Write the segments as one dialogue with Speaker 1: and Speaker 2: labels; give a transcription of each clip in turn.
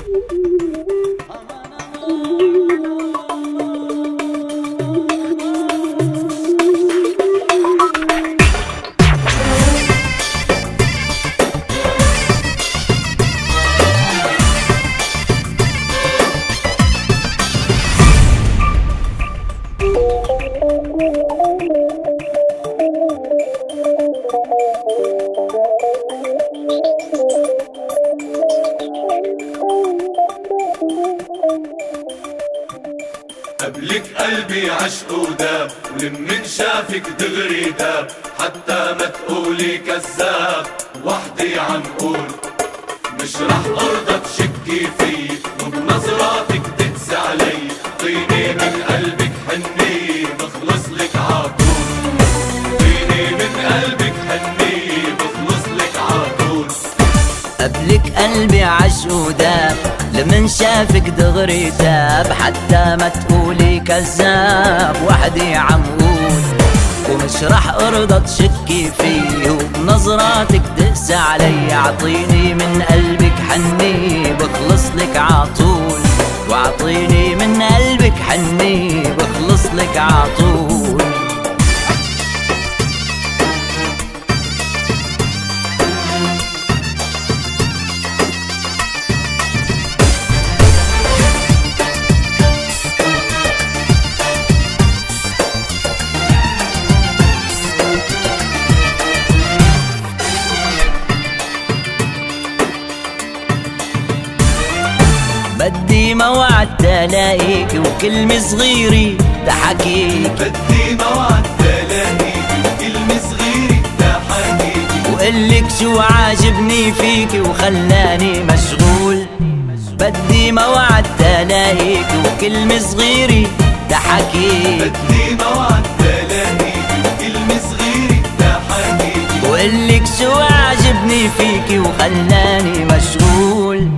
Speaker 1: قبلك قلبي عشق وداب، ولمن شافك دغري داب، حتى ما تقولي كذاب. وحدي عم قول مش رح ارضى تشكي في، وبنظراتك تقسي علي. طيني من قلبك حني بخلص لك عطول، طيني من قلبك حني بخلص لك عطول.
Speaker 2: قبلك قلبي عشق وداب، لمن شافك دغري تاب، حتى ما تقولي كذاب. وحدي عم قول ومش رح ارضى تشكي فيه، وبنظراتك تقسى علي. اعطيني من قلبك حني بخلص لك عطول، واعطيني من قلبك حني بخلص لك عطول. بدي موعد تلاقيك وكلمة صغيرة تحكيك،
Speaker 1: بدي موعد تلاقيك وكلمة صغيرة تحكيك،
Speaker 2: وقلك شو عاجبني فيك وخلاني مشغول. بدي موعد تلاقيك وكلمة صغيرة تحكيك،
Speaker 1: بدي موعد تلاقيك وكلمة صغيرة تحكيك،
Speaker 2: وقلك شو عاجبني فيك وخلاني مشغول.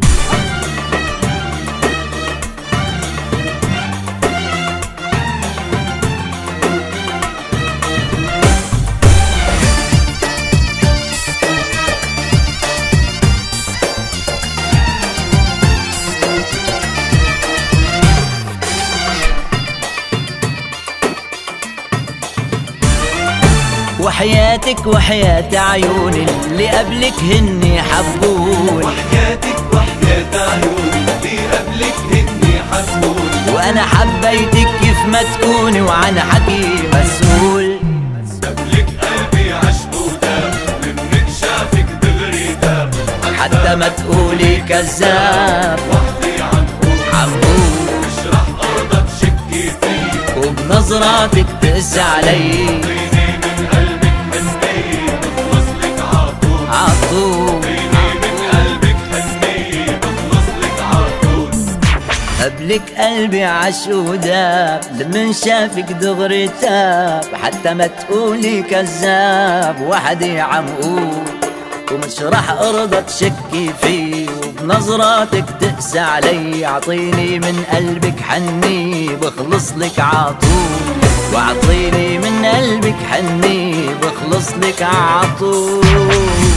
Speaker 2: وحياتك وحياة عيوني اللي قبلك هني حبوني،
Speaker 1: وحياتك وحياة عيوني اللي قبلك هني حبوني.
Speaker 2: وانا حبيتك كيف ما تكوني وعن حكي مسؤول.
Speaker 1: قبلك قلبي عشق وداب، لمن شافك دغري داب،
Speaker 2: حتى ما تقولي كذاب.
Speaker 1: وحدي عم قول مش رح ارضى تشكي فيك،
Speaker 2: وبنظراتك تقسى علي. قبلك قلبي عشق وداب، لمن شافك دغري تاب، حتى ما تقولي كذاب. وحدي عم قول ومش رح ارضى تشكي فيه، وبنظراتك تقسى علي. اعطيني من قلبك حني بخلص لك عطول، واعطيني من قلبك حني بخلص لك عطول.